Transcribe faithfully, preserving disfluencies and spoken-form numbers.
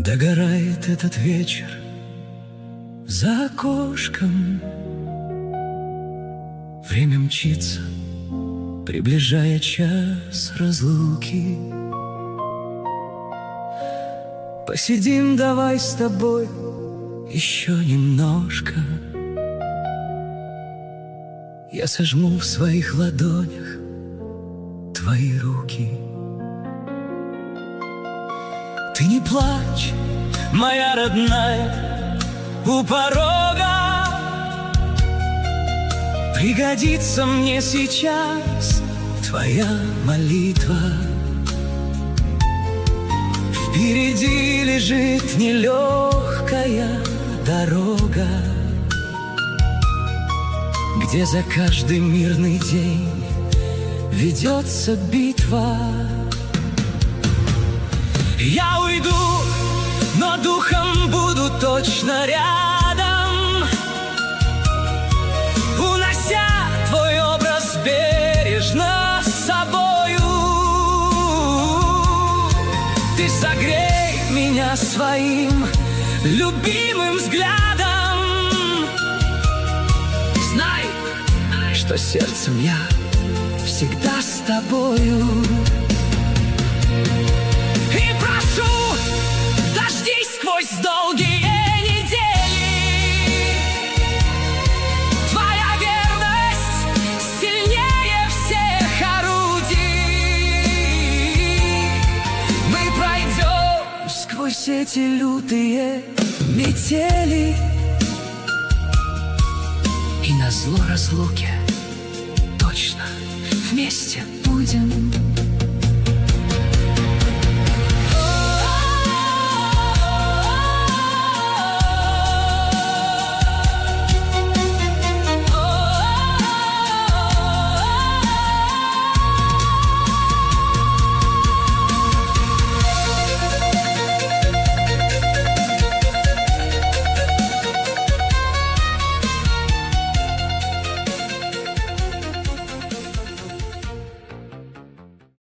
Догорает этот вечер за окошком. Время мчится, приближая час разлуки. Посидим давай с тобой еще немножко. Я сожму в своих ладонях твои руки. Ты не плачь, моя родная, у порога. Пригодится мне сейчас твоя молитва. Впереди лежит нелегкая дорога, где за каждый мирный день ведется битва. Я уйду, но духом буду точно рядом, унося твой образ бережно с собою. Ты согрей меня своим любимым взглядом. Знай, что сердцем я всегда с тобою. И прошу, дождись сквозь долгие недели. Твоя верность сильнее всех орудий. Мы пройдем сквозь эти лютые метели, и назло разлуке точно вместе будем.